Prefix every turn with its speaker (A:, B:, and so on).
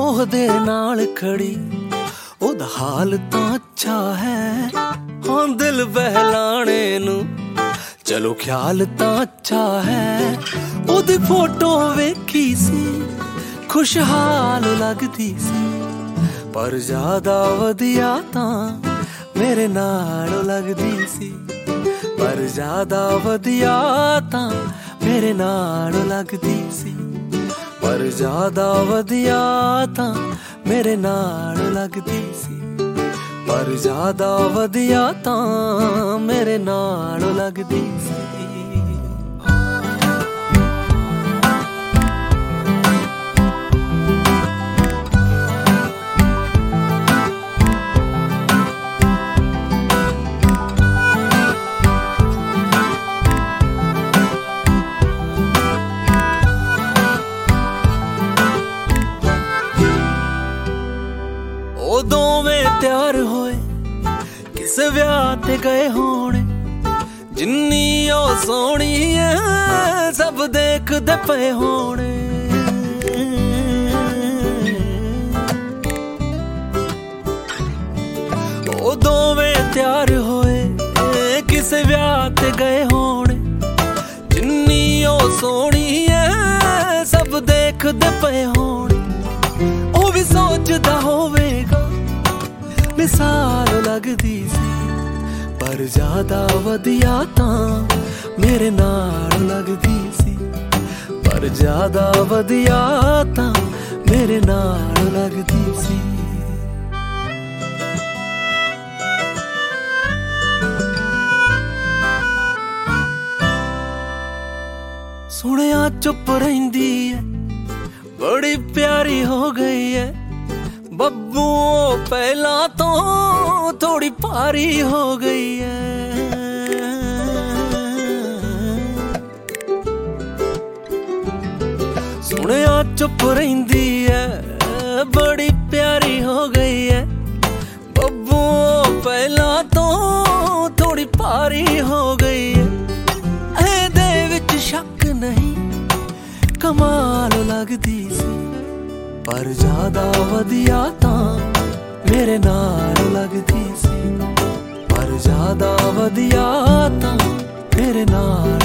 A: ਉਹਦੇ ਨਾਲ ਖੜੀ ਉਹਦਾ ਹਾਲ ਤਾਂ ਅੱਛਾ ਹੈ ਹਾਂ ਦਿਲ ਬਹਿਲਾਣੇ ਨੂੰ ਚਲੋ ਖਿਆਲ ਤਾਂ ਅੱਛਾ ਹੈ ਉਹਦੀ ਫੋਟੋ ਵੇਖੀ ਸੀ खुशहाल लगदी सी पर ज्यादा वधिया तां मेरे नाल लगदी सी पर ज्यादा वधिया तां मेरे नाल लगदी सी पर ज्यादा वधिया तां मेरे नाल लगदी सी पर ज्यादा वधिया तां मेरे नाल लगदी सी ਉਹ ਦੋਵੇਂ ਤਿਆਰ ਹੋਏ ਕਿਸੇ ਵਿਆਹ ਤੇ ਗਏ ਹੋਣੇ ਜਿੰਨੀ ਉਹ ਸੋਹਣੀ ਐ ਸਭ ਦੇਖਦੇ ਪਏ ਹੋਣੇ ਉਹ ਦੋਵੇਂ ਤਿਆਰ ਹੋਏ ਕਿਸੇ ਵਿਆਹ ਤੇ ਗਏ ਹੋਣੇ ਜਿੰਨੀ ਉਹ ਸੋਹਣੀ ਐ ਸਭ ਦੇਖਦੇ ਪਏ ਹੋਣੇ ਉਹ ਵੀ ਸੋਚਦਾ ਹੋਵੇਗਾ मिसाल लगदी सी पर ज्यादा वधिया तां मेरे नाल लगदी सी पर ज्यादा वधिया तां मेरे नाल लगदी सी सुनिया चुप रहिंदी है बड़ी प्यारी हो गई है बब्बू पहला तो थोड़ी भारी हो गई है सुनिया चुप रहिंदी है बड़ी प्यारी हो गई है बब्बू पहला तो थोड़ी भारी हो गई है एदे विच शक नहीं कमाल लगदी सी पर ज्यादा वधिया तां मेरे नाल लगदी सी पर ज्यादा वधिया तां मेरे नाल